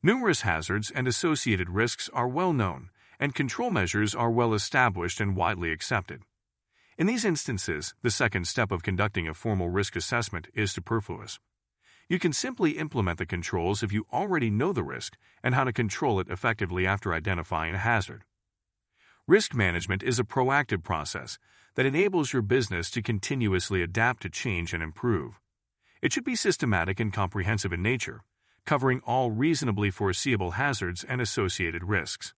Numerous hazards and associated risks are well known, and control measures are well established and widely accepted. In these instances, the second step of conducting a formal risk assessment is superfluous. You can simply implement the controls if you already know the risk and how to control it effectively after identifying a hazard. Risk management is a proactive process that enables your business to continuously adapt to change and improve. It should be systematic and comprehensive in nature, covering all reasonably foreseeable hazards and associated risks.